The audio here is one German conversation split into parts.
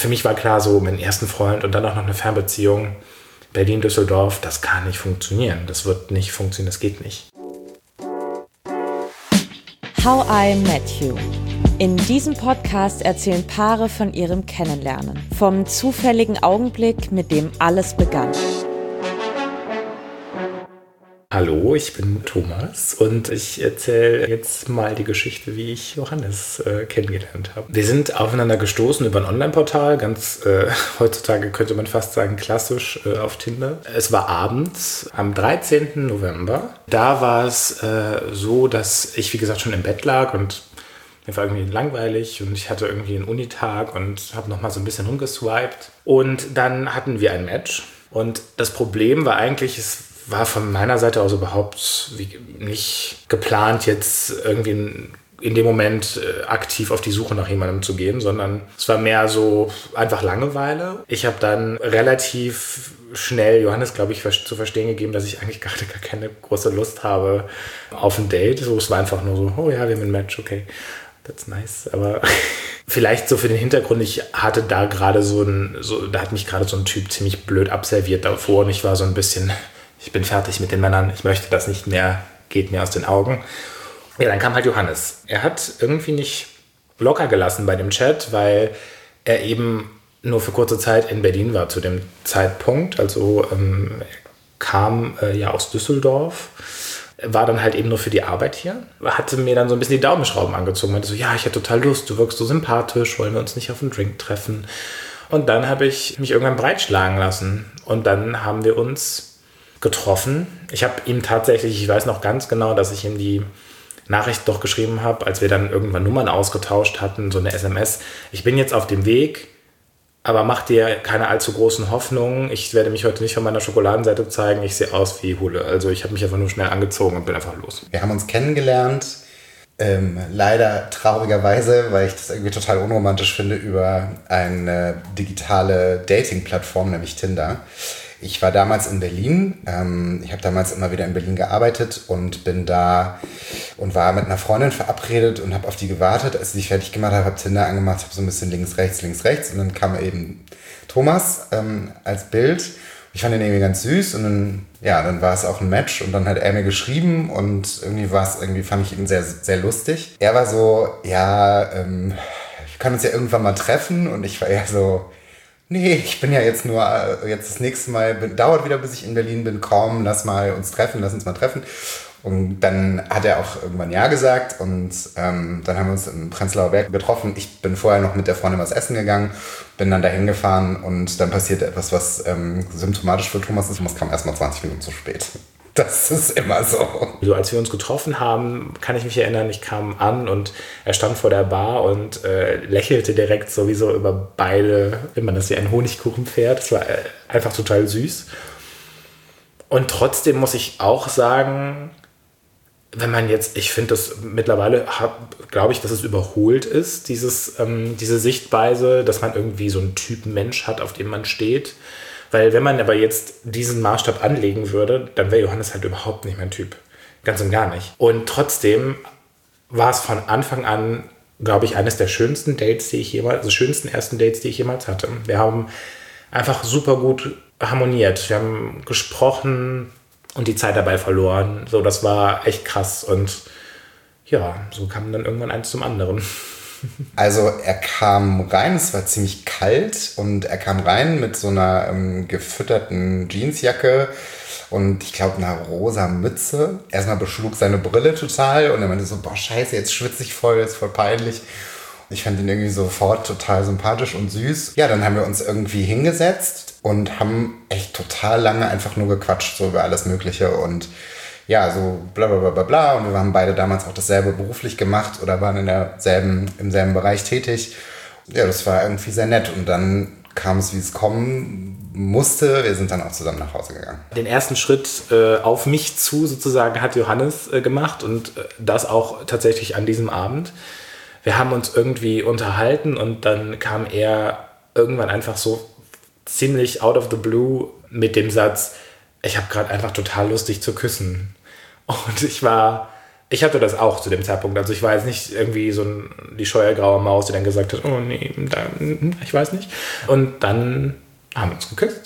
für mich war klar, so meinen ersten Freund und dann auch noch eine Fernbeziehung, Berlin, Düsseldorf, das kann nicht funktionieren. Das wird nicht funktionieren, das geht nicht. How I Met You. In diesem Podcast erzählen Paare von ihrem Kennenlernen, vom zufälligen Augenblick, mit dem alles begann. Hallo, ich bin Thomas und ich erzähle jetzt mal die Geschichte, wie ich Johannes kennengelernt habe. Wir sind aufeinander gestoßen über ein Online-Portal, ganz heutzutage könnte man fast sagen klassisch auf Tinder. Es war abends am 13. November. Da war es so, dass ich, wie gesagt, schon im Bett lag und mir war irgendwie langweilig und ich hatte irgendwie einen Unitag und habe nochmal so ein bisschen rumgeswiped. Und dann hatten wir ein Match und das Problem war eigentlich, es war von meiner Seite aus überhaupt nicht geplant, jetzt irgendwie in dem Moment aktiv auf die Suche nach jemandem zu gehen, sondern es war mehr so einfach Langeweile. Ich habe dann relativ schnell Johannes, glaube ich, zu verstehen gegeben, dass ich eigentlich gerade gar keine große Lust habe auf ein Date. So, es war einfach nur so, oh ja, wir haben ein Match, okay, that's nice. Aber vielleicht so für den Hintergrund, ich hatte da gerade da hat mich gerade so ein Typ ziemlich blöd abserviert davor und ich war so ein bisschen, ich bin fertig mit den Männern, ich möchte das nicht mehr, geht mir aus den Augen. Ja, dann kam halt Johannes. Er hat irgendwie nicht locker gelassen bei dem Chat, weil er eben nur für kurze Zeit in Berlin war zu dem Zeitpunkt. Also er kam ja aus Düsseldorf, war dann halt eben nur für die Arbeit hier, hatte mir dann so ein bisschen die Daumenschrauben angezogen, meinte so, ja, ich hätte total Lust, du wirkst so sympathisch, wollen wir uns nicht auf einen Drink treffen? Und dann habe ich mich irgendwann breitschlagen lassen und dann haben wir uns getroffen. Ich habe ihm tatsächlich, ich weiß noch ganz genau, dass ich ihm die Nachricht doch geschrieben habe, als wir dann irgendwann Nummern ausgetauscht hatten, so eine SMS. Ich bin jetzt auf dem Weg, aber mach dir keine allzu großen Hoffnungen. Ich werde mich heute nicht von meiner Schokoladenseite zeigen. Ich sehe aus wie Hulle. Also ich habe mich einfach nur schnell angezogen und bin einfach los. Wir haben uns kennengelernt, leider traurigerweise, weil ich das irgendwie total unromantisch finde, über eine digitale Dating-Plattform, nämlich Tinder. Ich war damals in Berlin. Ich habe damals immer wieder in Berlin gearbeitet und bin da und war mit einer Freundin verabredet und habe auf die gewartet. Als ich die fertig gemacht habe, habe Tinder angemacht, habe so ein bisschen links, rechts und dann kam eben Thomas als Bild. Ich fand ihn irgendwie ganz süß und dann war es auch ein Match und dann hat er mir geschrieben und irgendwie fand ich ihn sehr, sehr lustig. Er war so, ja, wir können uns ja irgendwann mal treffen und ich war eher so, nee, ich bin ja jetzt das nächste Mal, dauert wieder, bis ich in Berlin bin, komm, lass uns mal treffen. Und dann hat er auch irgendwann Ja gesagt und dann haben wir uns im Prenzlauer Berg getroffen. Ich bin vorher noch mit der Freundin was essen gegangen, bin dann dahin gefahren und dann passierte etwas, was symptomatisch für Thomas ist. Thomas kam erst mal 20 Minuten zu spät. Das ist immer so. So, als wir uns getroffen haben, kann ich mich erinnern, ich kam an und er stand vor der Bar und lächelte direkt sowieso über beide, wenn man das wie ein Honigkuchen fährt. Das war einfach total süß. Und trotzdem muss ich auch sagen, wenn man jetzt, ich finde das mittlerweile, glaube ich, dass es überholt ist, diese Sichtweise, dass man irgendwie so einen Typ Mensch hat, auf dem man steht. Weil wenn man aber jetzt diesen Maßstab anlegen würde, dann wäre Johannes halt überhaupt nicht mein Typ. Ganz und gar nicht. Und trotzdem war es von Anfang an, glaube ich, eines der schönsten schönsten ersten Dates, die ich jemals hatte. Wir haben einfach super gut harmoniert. Wir haben gesprochen und die Zeit dabei verloren. So, das war echt krass. Und ja, so kam dann irgendwann eins zum anderen. Also er kam rein, es war ziemlich kalt und er kam rein mit so einer gefütterten Jeansjacke und ich glaube einer rosa Mütze. Erstmal beschlug seine Brille total und er meinte so, boah scheiße, jetzt schwitze ich voll, ist voll peinlich. Ich fand ihn irgendwie sofort total sympathisch und süß. Ja, dann haben wir uns irgendwie hingesetzt und haben echt total lange einfach nur gequatscht, so über alles Mögliche und ja, so bla bla bla bla bla. Und wir haben beide damals auch dasselbe beruflich gemacht oder waren im selben Bereich tätig. Ja, das war irgendwie sehr nett. Und dann kam es, wie es kommen musste. Wir sind dann auch zusammen nach Hause gegangen. Den ersten Schritt auf mich zu sozusagen hat Johannes gemacht und das auch tatsächlich an diesem Abend. Wir haben uns irgendwie unterhalten und dann kam er irgendwann einfach so ziemlich out of the blue mit dem Satz, ich habe gerade einfach total Lust, dich zu küssen. Und ich war Ich hatte das auch zu dem Zeitpunkt. Also ich war jetzt nicht irgendwie so die scheue graue Maus, die dann gesagt hat, oh nee, ich weiß nicht. Und dann haben wir uns geküsst.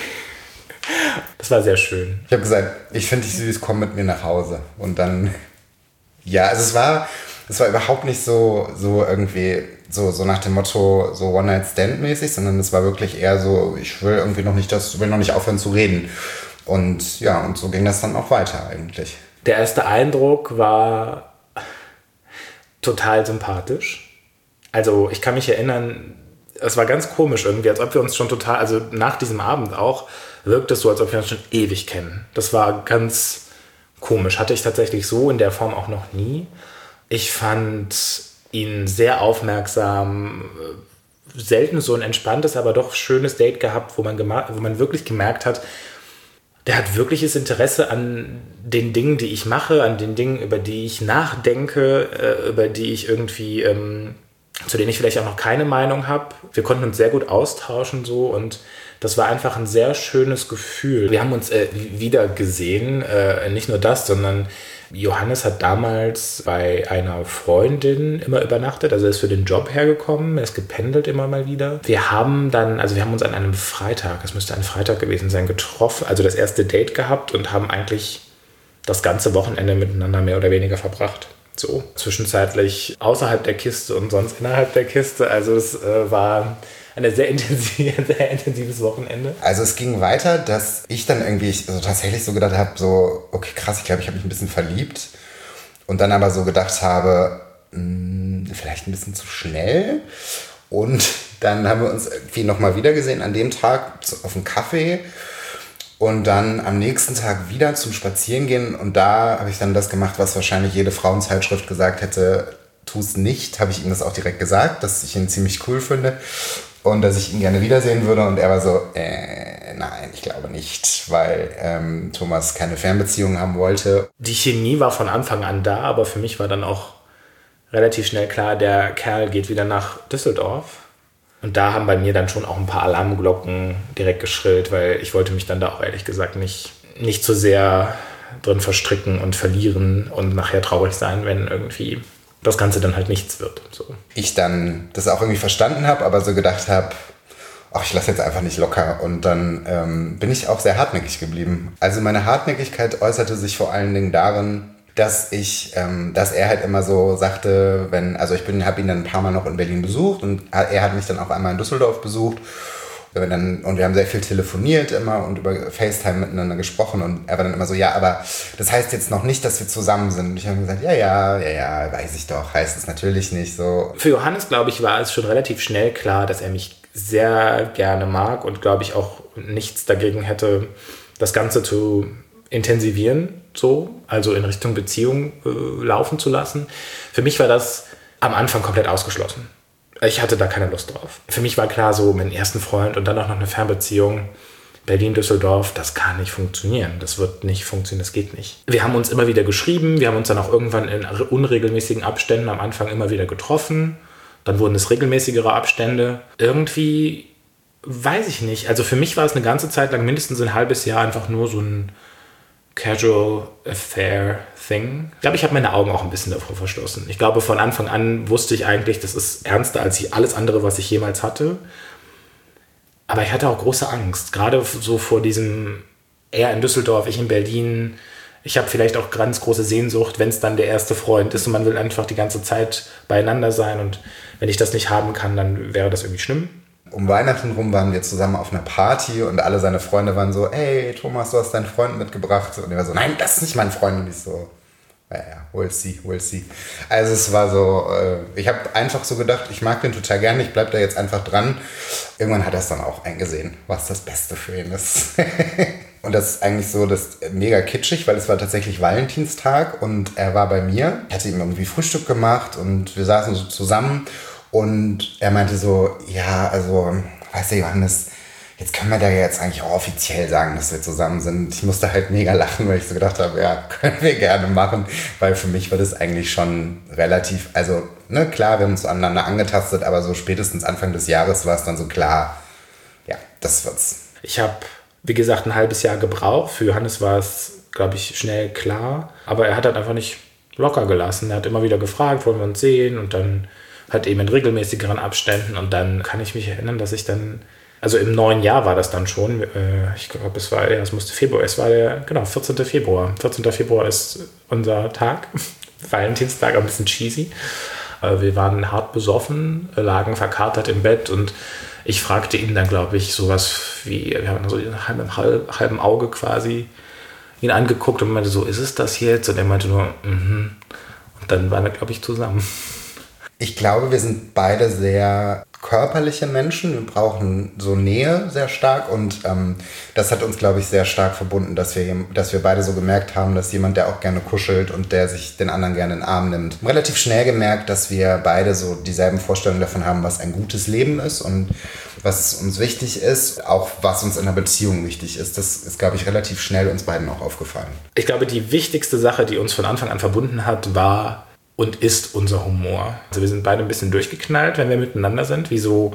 Das war sehr schön. Ich habe gesagt, ich finde dich süß, komm mit mir nach Hause. Und dann, ja, also es war überhaupt nicht so irgendwie so nach dem Motto so One-Night-Stand-mäßig, sondern es war wirklich eher so, ich will irgendwie noch nicht aufhören zu reden. Und ja, und so ging das dann auch weiter eigentlich. Der erste Eindruck war total sympathisch. Also ich kann mich erinnern, es war ganz komisch irgendwie, als ob wir uns schon total, also nach diesem Abend auch, wirkt es so, als ob wir uns schon ewig kennen. Das war ganz komisch. Hatte ich tatsächlich so in der Form auch noch nie. Ich fand ihn sehr aufmerksam, selten so ein entspanntes, aber doch schönes Date gehabt, wo man wirklich gemerkt hat, der hat wirkliches Interesse an den Dingen, die ich mache, an den Dingen, über die ich nachdenke, über die ich irgendwie, zu denen ich vielleicht auch noch keine Meinung habe. Wir konnten uns sehr gut austauschen so und das war einfach ein sehr schönes Gefühl. Wir haben uns wieder gesehen, nicht nur das, sondern Johannes hat damals bei einer Freundin immer übernachtet, also er ist für den Job hergekommen, er ist gependelt immer mal wieder. Wir haben uns an einem Freitag, es müsste ein Freitag gewesen sein, getroffen, also das erste Date gehabt und haben eigentlich das ganze Wochenende miteinander mehr oder weniger verbracht. So, zwischenzeitlich außerhalb der Kiste und sonst innerhalb der Kiste, also es war ein sehr intensives Wochenende. Also es ging weiter, dass ich dann irgendwie tatsächlich so gedacht habe, so, okay, krass, ich glaube, ich habe mich ein bisschen verliebt. Und dann aber so gedacht habe, vielleicht ein bisschen zu schnell. Und dann haben wir uns irgendwie nochmal wieder gesehen an dem Tag auf dem Kaffee. Und dann am nächsten Tag wieder zum Spazierengehen. Und da habe ich dann das gemacht, was wahrscheinlich jede Frauenzeitschrift gesagt hätte, tu es nicht. Habe ich ihm das auch direkt gesagt, dass ich ihn ziemlich cool finde. Und dass ich ihn gerne wiedersehen würde. Und er war so, nein, ich glaube nicht, weil Thomas keine Fernbeziehung haben wollte. Die Chemie war von Anfang an da, aber für mich war dann auch relativ schnell klar, der Kerl geht wieder nach Düsseldorf. Und da haben bei mir dann schon auch ein paar Alarmglocken direkt geschrillt, weil ich wollte mich dann da auch ehrlich gesagt nicht so sehr drin verstricken und verlieren und nachher traurig sein, wenn irgendwie das Ganze dann halt nichts wird. So. Ich dann das auch irgendwie verstanden habe, aber so gedacht habe, ach, ich lasse jetzt einfach nicht locker. Und dann bin ich auch sehr hartnäckig geblieben. Also meine Hartnäckigkeit äußerte sich vor allen Dingen darin, dass er halt immer so sagte, habe ihn dann ein paar Mal noch in Berlin besucht und er hat mich dann auch einmal in Düsseldorf besucht. Und wir haben sehr viel telefoniert immer und über FaceTime miteinander gesprochen und er war dann immer so, ja, aber das heißt jetzt noch nicht, dass wir zusammen sind. Und ich habe gesagt, ja, weiß ich doch, heißt es natürlich nicht so. Für Johannes, glaube ich, war es schon relativ schnell klar, dass er mich sehr gerne mag und, glaube ich, auch nichts dagegen hätte, das Ganze zu intensivieren, so, also in Richtung Beziehung laufen zu lassen. Für mich war das am Anfang komplett ausgeschlossen. Ich hatte da keine Lust drauf. Für mich war klar, so meinen ersten Freund und dann auch noch eine Fernbeziehung, Berlin-Düsseldorf, das kann nicht funktionieren. Das wird nicht funktionieren, das geht nicht. Wir haben uns immer wieder geschrieben, wir haben uns dann auch irgendwann in unregelmäßigen Abständen am Anfang immer wieder getroffen. Dann wurden es regelmäßigere Abstände. Irgendwie, weiß ich nicht. Also für mich war es eine ganze Zeit lang, mindestens ein halbes Jahr, einfach nur so ein Casual Affair Thing. Ich glaube, ich habe meine Augen auch ein bisschen davor verschlossen. Ich glaube, von Anfang an wusste ich eigentlich, das ist ernster als alles andere, was ich jemals hatte. Aber ich hatte auch große Angst. Gerade so vor diesem, er in Düsseldorf, ich in Berlin. Ich habe vielleicht auch ganz große Sehnsucht, wenn es dann der erste Freund ist und man will einfach die ganze Zeit beieinander sein. Und wenn ich das nicht haben kann, dann wäre das irgendwie schlimm. Um Weihnachten rum waren wir zusammen auf einer Party und alle seine Freunde waren so, ey, Thomas, du hast deinen Freund mitgebracht. Und er war so, nein, das ist nicht mein Freund. Und ich so, ja, we'll see. Also es war so, ich habe einfach so gedacht, ich mag den total gerne, ich bleib da jetzt einfach dran. Irgendwann hat er es dann auch eingesehen, was das Beste für ihn ist. Und das ist eigentlich so, das mega kitschig, weil es war tatsächlich Valentinstag und er war bei mir. Ich hatte ihm irgendwie Frühstück gemacht und wir saßen so zusammen. Und er meinte so, ja, also, weißt du, Johannes, jetzt können wir da jetzt eigentlich auch offiziell sagen, dass wir zusammen sind. Ich musste halt mega lachen, weil ich so gedacht habe, ja, können wir gerne machen. Weil für mich war das eigentlich schon relativ, also, ne, klar, wir haben uns aneinander angetastet, aber so spätestens Anfang des Jahres war es dann so klar, ja, das wird's. Ich habe, wie gesagt, ein halbes Jahr gebraucht. Für Johannes war es, glaube ich, schnell klar. Aber er hat halt einfach nicht locker gelassen. Er hat immer wieder gefragt, wollen wir uns sehen, und dann halt eben in regelmäßigeren Abständen. Und dann kann ich mich erinnern, dass ich dann, also im neuen Jahr war das dann schon, ich glaube, es musste Februar, es war der, genau, 14. Februar. 14. Februar ist unser Tag, Valentinstag, ein bisschen cheesy. Wir waren hart besoffen, lagen verkatert im Bett, und ich fragte ihn dann, glaube ich, sowas wie, wir haben so ein halben Auge quasi ihn angeguckt und meinte so, ist es das jetzt? Und er meinte nur, Und dann waren wir, glaube ich, zusammen. Ich glaube, wir sind beide sehr körperliche Menschen. Wir brauchen so Nähe sehr stark, und das hat uns, glaube ich, sehr stark verbunden, dass wir beide so gemerkt haben, dass jemand, der auch gerne kuschelt und der sich den anderen gerne in den Arm nimmt. Wir haben relativ schnell gemerkt, dass wir beide so dieselben Vorstellungen davon haben, was ein gutes Leben ist und was uns wichtig ist, auch was uns in einer Beziehung wichtig ist. Das ist, glaube ich, relativ schnell uns beiden auch aufgefallen. Ich glaube, die wichtigste Sache, die uns von Anfang an verbunden hat, war und ist unser Humor. Also wir sind beide ein bisschen durchgeknallt, wenn wir miteinander sind. Wie so,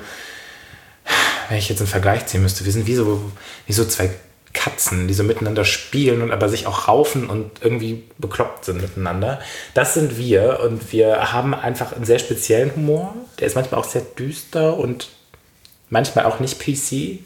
wenn ich jetzt einen Vergleich ziehen müsste, wir sind wie so zwei Katzen, die so miteinander spielen und aber sich auch raufen und irgendwie bekloppt sind miteinander. Das sind wir, und wir haben einfach einen sehr speziellen Humor. Der ist manchmal auch sehr düster und manchmal auch nicht PC.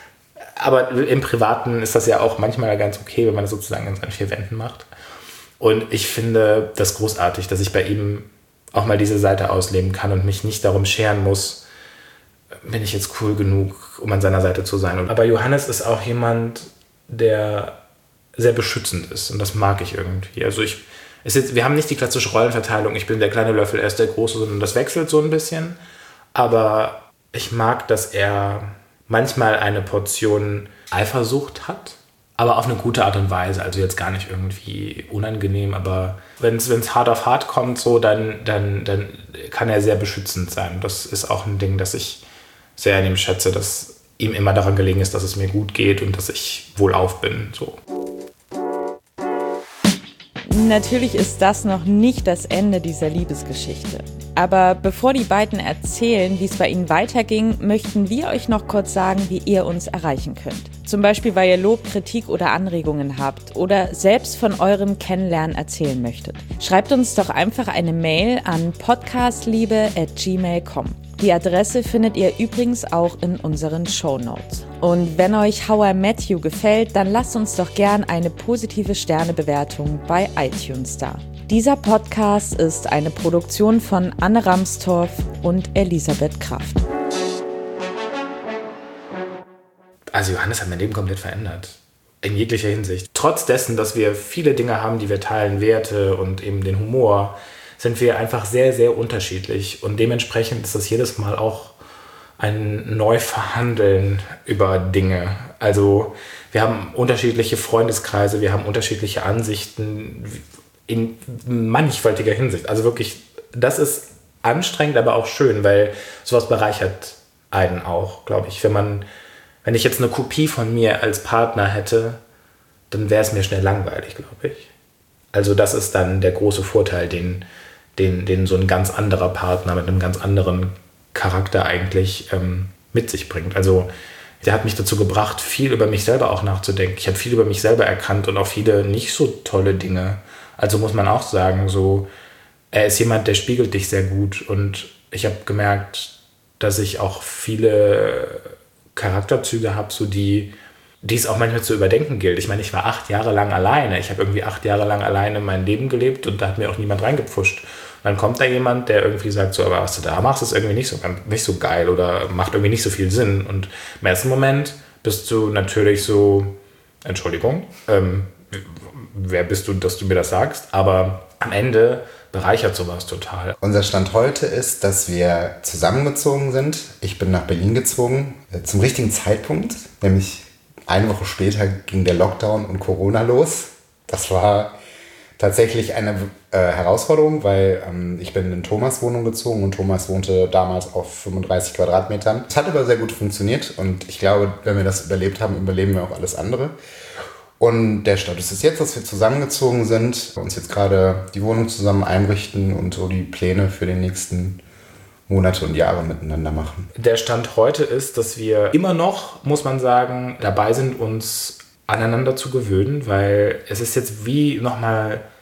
Aber im Privaten ist das ja auch manchmal ganz okay, wenn man das sozusagen in seinen vier Wänden macht. Und ich finde das großartig, dass ich bei ihm auch mal diese Seite ausleben kann und mich nicht darum scheren muss, bin ich jetzt cool genug, um an seiner Seite zu sein. Aber Johannes ist auch jemand, der sehr beschützend ist, und das mag ich irgendwie. Also wir haben nicht die klassische Rollenverteilung, ich bin der kleine Löffel, er ist der große, sondern das wechselt so ein bisschen. Aber ich mag, dass er manchmal eine Portion Eifersucht hat, aber auf eine gute Art und Weise, also jetzt gar nicht irgendwie unangenehm, aber wenn es hart auf hart kommt, so, dann kann er sehr beschützend sein. Das ist auch ein Ding, das ich sehr an ihm schätze, dass ihm immer daran gelegen ist, dass es mir gut geht und dass ich wohlauf bin. So. Natürlich ist das noch nicht das Ende dieser Liebesgeschichte. Aber bevor die beiden erzählen, wie es bei ihnen weiterging, möchten wir euch noch kurz sagen, wie ihr uns erreichen könnt. Zum Beispiel, weil ihr Lob, Kritik oder Anregungen habt oder selbst von eurem Kennenlernen erzählen möchtet. Schreibt uns doch einfach eine Mail an podcastliebe@gmail.com. Die Adresse findet ihr übrigens auch in unseren Shownotes. Und wenn euch How I Met You gefällt, dann lasst uns doch gern eine positive Sternebewertung bei iTunes da. Dieser Podcast ist eine Produktion von Anne Ramstorff und Elisabeth Kraft. Also Johannes hat mein Leben komplett verändert. In jeglicher Hinsicht. Trotz dessen, dass wir viele Dinge haben, die wir teilen, Werte und eben den Humor, sind wir einfach sehr, sehr unterschiedlich. Und dementsprechend ist das jedes Mal auch ein Neuverhandeln über Dinge. Also wir haben unterschiedliche Freundeskreise, wir haben unterschiedliche Ansichten in mannigfaltiger Hinsicht. Also wirklich, das ist anstrengend, aber auch schön, weil sowas bereichert einen auch, glaube ich. Wenn ich jetzt eine Kopie von mir als Partner hätte, dann wäre es mir schnell langweilig, glaube ich. Also das ist dann der große Vorteil, den so ein ganz anderer Partner mit einem ganz anderen Charakter eigentlich mit sich bringt. Also der hat mich dazu gebracht, viel über mich selber auch nachzudenken. Ich habe viel über mich selber erkannt und auch viele nicht so tolle Dinge. Also muss man auch sagen, so, er ist jemand, der spiegelt dich sehr gut. Und ich habe gemerkt, dass ich auch viele Charakterzüge habe, so die es auch manchmal zu überdenken gilt. Ich meine, ich war 8 Jahre lang alleine. Ich habe irgendwie 8 Jahre lang alleine mein Leben gelebt und da hat mir auch niemand reingepfuscht. Und dann kommt da jemand, der irgendwie sagt, so, aber was du da machst, ist irgendwie nicht so geil oder macht irgendwie nicht so viel Sinn. Und im ersten Moment bist du natürlich so, Entschuldigung, wer bist du, dass du mir das sagst? Aber am Ende bereichert sowas total. Unser Stand heute ist, dass wir zusammengezogen sind. Ich bin nach Berlin gezogen, zum richtigen Zeitpunkt, nämlich eine Woche später ging der Lockdown und Corona los. Das war tatsächlich eine Herausforderung, weil ich bin in Thomas' Wohnung gezogen und Thomas wohnte damals auf 35 Quadratmetern. Es hat aber sehr gut funktioniert und ich glaube, wenn wir das überlebt haben, überleben wir auch alles andere. Und der Status ist jetzt, dass wir zusammengezogen sind, uns jetzt gerade die Wohnung zusammen einrichten und so die Pläne für die nächsten Monate und Jahre miteinander machen. Der Stand heute ist, dass wir immer noch, muss man sagen, dabei sind, uns aneinander zu gewöhnen, weil es ist jetzt wie nochmal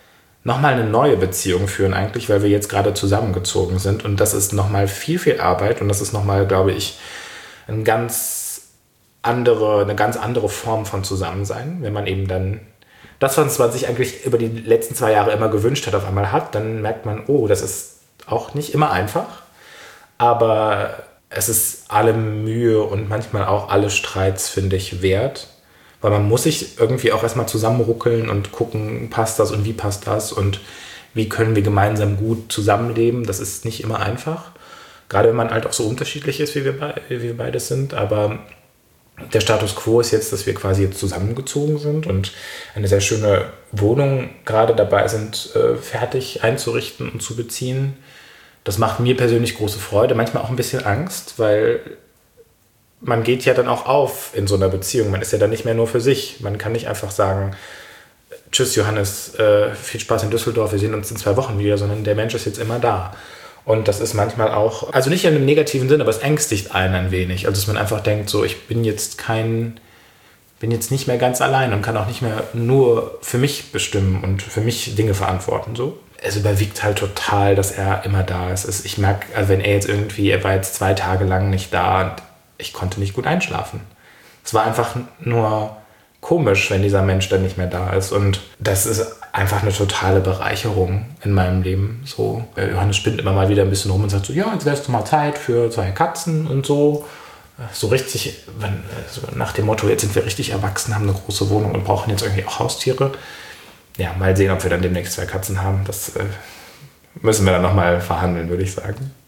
nochmal eine neue Beziehung führen eigentlich, weil wir jetzt gerade zusammengezogen sind. Und das ist nochmal viel, viel Arbeit. Und das ist nochmal, glaube ich, eine ganz andere Form von Zusammensein. Wenn man eben dann das, was man sich eigentlich über die letzten 2 Jahre immer gewünscht hat, auf einmal hat, dann merkt man, oh, das ist auch nicht immer einfach. Aber es ist alle Mühe und manchmal auch alle Streits, finde ich, wert. Weil man muss sich irgendwie auch erstmal zusammenruckeln und gucken, passt das und wie passt das und wie können wir gemeinsam gut zusammenleben. Das ist nicht immer einfach. Gerade wenn man halt auch so unterschiedlich ist, wie wir beide sind. Aber der Status quo ist jetzt, dass wir quasi jetzt zusammengezogen sind und eine sehr schöne Wohnung gerade dabei sind, fertig einzurichten und zu beziehen. Das macht mir persönlich große Freude, manchmal auch ein bisschen Angst, weil man geht ja dann auch auf in so einer Beziehung. Man ist ja dann nicht mehr nur für sich. Man kann nicht einfach sagen, tschüss Johannes, viel Spaß in Düsseldorf, wir sehen uns in 2 Wochen wieder, sondern der Mensch ist jetzt immer da. Und das ist manchmal auch, also nicht in einem negativen Sinn, aber es ängstigt einen ein wenig. Also dass man einfach denkt, so ich bin jetzt nicht mehr ganz allein und kann auch nicht mehr nur für mich bestimmen und für mich Dinge verantworten. So. Es überwiegt halt total, dass er immer da ist. Ich merke, also wenn er war jetzt 2 Tage lang nicht da und ich konnte nicht gut einschlafen. Es war einfach nur komisch, wenn dieser Mensch dann nicht mehr da ist. Und das ist einfach eine totale Bereicherung in meinem Leben. So, Johannes spinnt immer mal wieder ein bisschen rum und sagt so, ja, jetzt wär's doch mal Zeit für 2 Katzen und so. So richtig, so nach dem Motto, jetzt sind wir richtig erwachsen, haben eine große Wohnung und brauchen jetzt irgendwie auch Haustiere. Ja, mal sehen, ob wir dann demnächst 2 Katzen haben. Das müssen wir dann nochmal verhandeln, würde ich sagen.